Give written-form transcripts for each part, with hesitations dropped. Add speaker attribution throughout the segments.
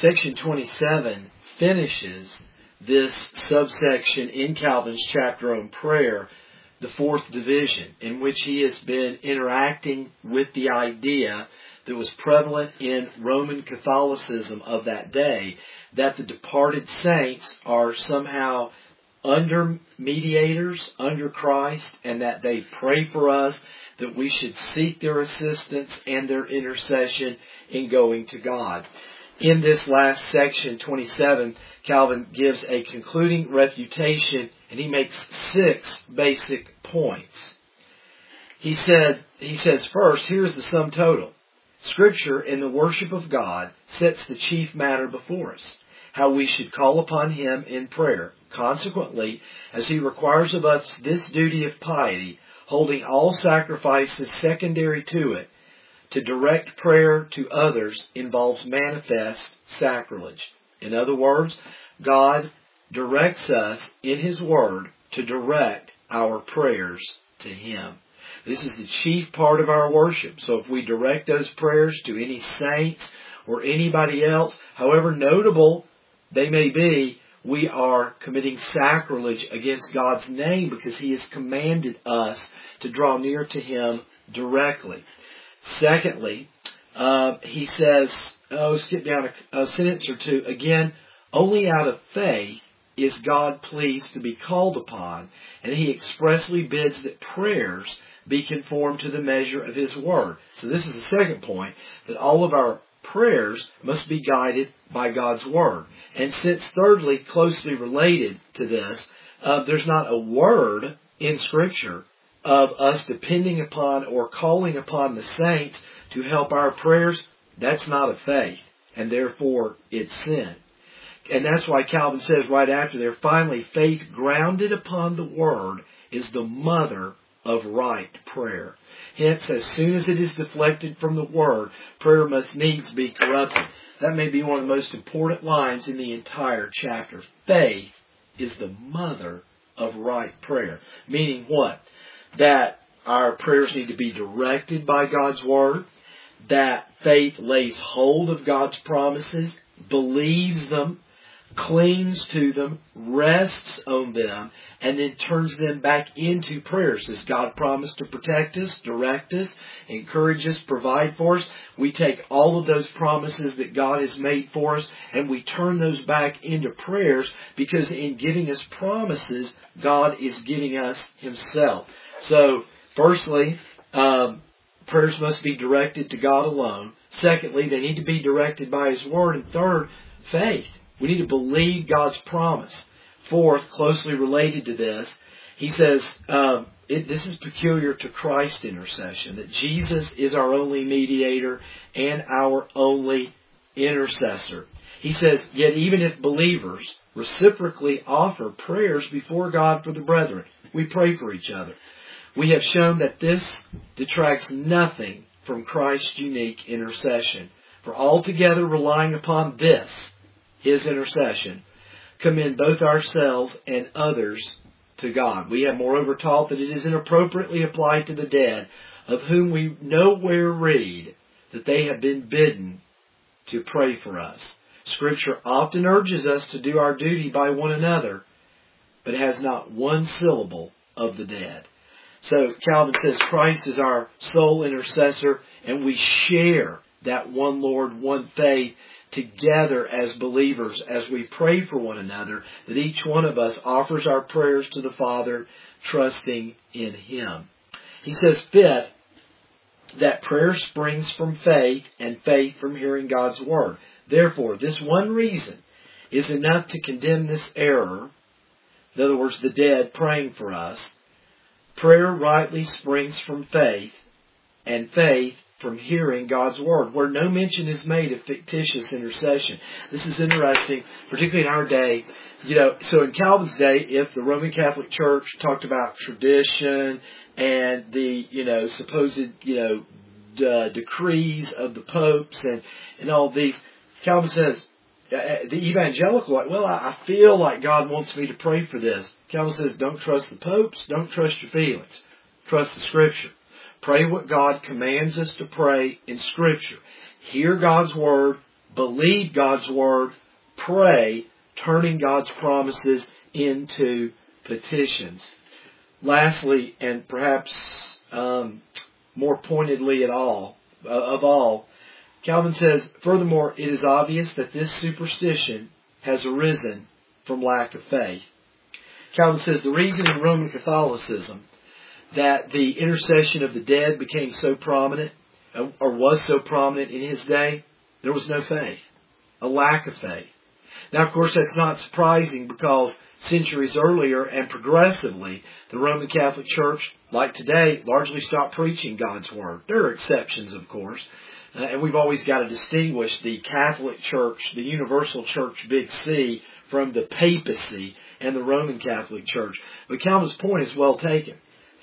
Speaker 1: Section 27 finishes this subsection in Calvin's chapter on prayer, the fourth division, in which he has been interacting with the idea that was prevalent in Roman Catholicism of that day, that the departed saints are somehow under mediators, under Christ, and that they pray for us, that we should seek their assistance and their intercession in going to God. In this last section, 27, Calvin gives a concluding refutation, and he makes 6 basic points. He says first, here's the sum total. Scripture in the worship of God sets the chief matter before us, how we should call upon Him in prayer. Consequently, as He requires of us this duty of piety, holding all sacrifices secondary to it, to direct prayer to others involves manifest sacrilege. In other words, God directs us in His Word to direct our prayers to Him. This is the chief part of our worship. So if we direct those prayers to any saints or anybody else, however notable they may be, we are committing sacrilege against God's name because He has commanded us to draw near to Him directly. Secondly, he says, skip down a sentence or two. Again, only out of faith is God pleased to be called upon, and He expressly bids that prayers be conformed to the measure of His Word. So this is the second point, that all of our prayers must be guided by God's Word. And since thirdly, closely related to this, there's not a word in Scripture of us depending upon or calling upon the saints to help our prayers. That's not of faith, and therefore it's sin. And that's why Calvin says right after there, finally, faith grounded upon the Word is the mother of right prayer. Hence, as soon as it is deflected from the Word, prayer must needs be corrupted. That may be one of the most important lines in the entire chapter. Faith is the mother of right prayer. Meaning what? That our prayers need to be directed by God's Word, that faith lays hold of God's promises, believes them, clings to them, rests on them, and then turns them back into prayers. As God promised to protect us, direct us, encourage us, provide for us, we take all of those promises that God has made for us and we turn those back into prayers, because in giving us promises, God is giving us Himself. So, firstly, prayers must be directed to God alone. Secondly, they need to be directed by His Word. And third, faith. We need to believe God's promise. Fourth, closely related to this, he says, this is peculiar to Christ's intercession, that Jesus is our only mediator and our only intercessor. He says, yet even if believers reciprocally offer prayers before God for the brethren, we pray for each other. We have shown that this detracts nothing from Christ's unique intercession. For altogether relying upon this, His intercession, commend both ourselves and others to God. We have moreover taught that it is inappropriately applied to the dead, of whom we nowhere read that they have been bidden to pray for us. Scripture often urges us to do our duty by one another, but has not one syllable of the dead. So Calvin says Christ is our sole intercessor, and we share that one Lord, one faith together as believers as we pray for one another, that each one of us offers our prayers to the Father, trusting in Him. He says, fifth, that prayer springs from faith, and faith from hearing God's Word. Therefore, this one reason is enough to condemn this error. In other words, the dead praying for us. Prayer rightly springs from faith, and faith from hearing God's Word, where no mention is made of fictitious intercession. This is interesting, particularly in our day. So in Calvin's day, if the Roman Catholic Church talked about tradition and the, supposed, decrees of the popes and all these, Calvin says, the evangelical, I feel like God wants me to pray for this. Calvin says, don't trust the popes, don't trust your feelings. Trust the Scripture. Pray what God commands us to pray in Scripture. Hear God's Word, believe God's Word, pray, turning God's promises into petitions. Lastly, and perhaps more pointedly of all, Calvin says, furthermore, it is obvious that this superstition has arisen from lack of faith. Calvin says the reason in Roman Catholicism that the intercession of the dead became so prominent, or was so prominent in his day, there was no faith, a lack of faith. Now, of course, that's not surprising because centuries earlier and progressively, the Roman Catholic Church, like today, largely stopped preaching God's Word. There are exceptions, of course. And we've always got to distinguish the Catholic Church, the Universal Church, big C, from the papacy and the Roman Catholic Church. But Calvin's point is well taken.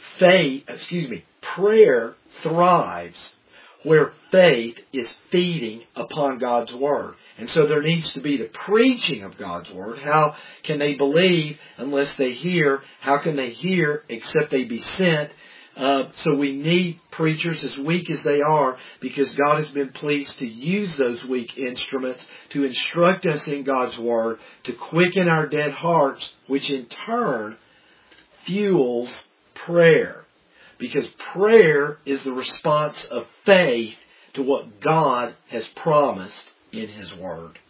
Speaker 1: Prayer thrives where faith is feeding upon God's Word. And so there needs to be the preaching of God's Word. How can they believe unless they hear? How can they hear except they be sent? So we need preachers, as weak as they are, because God has been pleased to use those weak instruments to instruct us in God's Word, to quicken our dead hearts, which in turn fuels prayer. Because prayer is the response of faith to what God has promised in His Word.